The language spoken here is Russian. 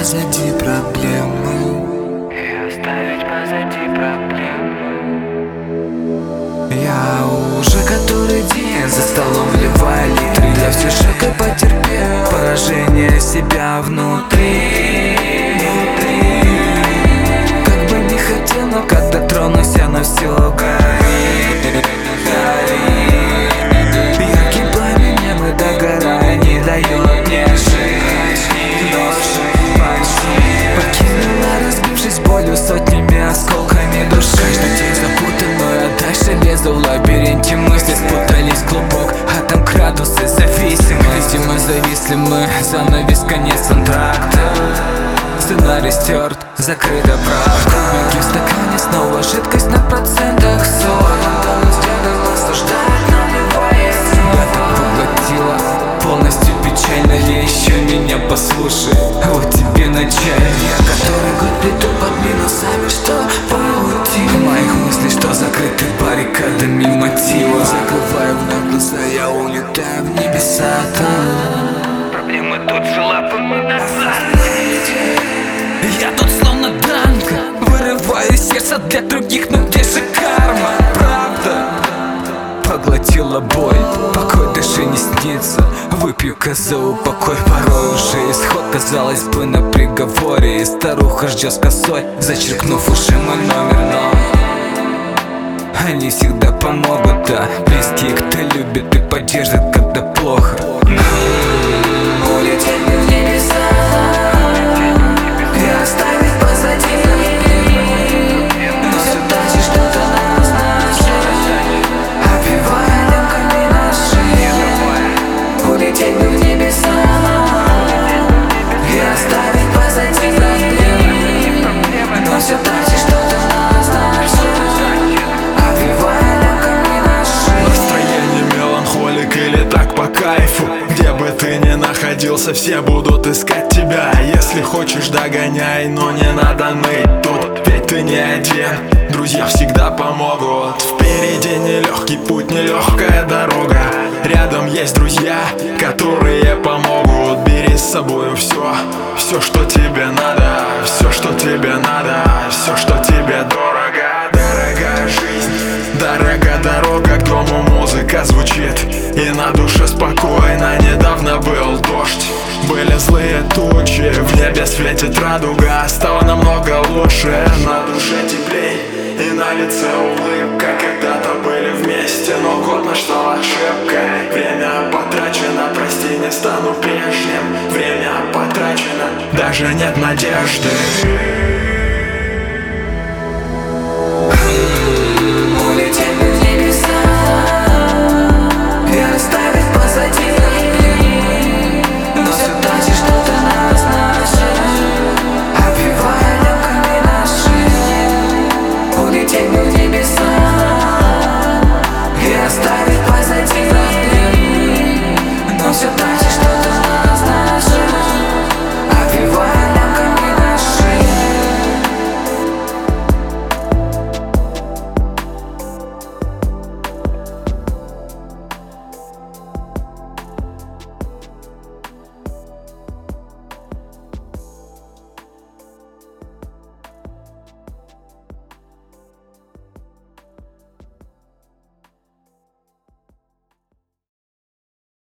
позади проблемы, и оставить позади проблемы. я уже который день за столом вливаю литры. Я все шаг и потерпел поражение себя внутри. Как бы не хотел, но когда тронусь, оно все горит. Яркий пламень мы догорая не дает мне жить. Но жить почти покинула, разбившись болью сотнями осколками души. Каждый день запутан, но я дальше лезу в лабиринте. Мысли спутались глубок, а там градусы зависимости. Мы зависли, мы занавес, конец антракта. Сценарий стерт, закрыта правда. Кубики в стакане, снова жидкость на процентах 40. Поглотила полностью печально. Я еще меня послушай, вот тебе начальник, который год плету под минусами, что паутина моих мыслей, что закрыты баррикадами мотива. Закрываю вновь глаза, я улетаю в небеса там. Проблемы тут же лапами назад. Я тут словно Данка, вырываю сердце для других, но где же карма? Правда поглотила боль, покой дыши не снится. Выпью-ка за упокой, порой уже исход. Казалось бы, на приговоре, и старуха ждет с косой, зачеркнув уши мой номер, но они всегда помогут, да. Близкие, кто любит и поддержит, когда плохо. Улететь в небеса и оставить позади. Но все дальше что-то нас нашли, опевая дымками наши. Улететь в небеса и оставить позади. Но все дальше что-то нас нашли, опевая дымками наши. Настроение меланхолик или так по кайфу? Где бы ты ни находился, все будут искать тебя. Если хочешь, догоняй, но не надо ныть тут, ведь ты не один, друзья всегда помогут. Впереди нелегкий путь, нелегкая дорога. Рядом есть друзья, которые помогут. Бери с собой все, что тебе надо. Все, что тебе надо, все, что тебе дорого. Дорога жизнь, дорога дорога к дому, музыка звучит, и на душе спокойно. Недавно был дождь, были злые тучи, в небе светит радуга. Стало намного лучше, на душе теплей и на лице улыбка. Когда-то были вместе, но год наш стал ошибкой. Время потрачено, прости, не стану прежним. Время потрачено, даже нет надежды.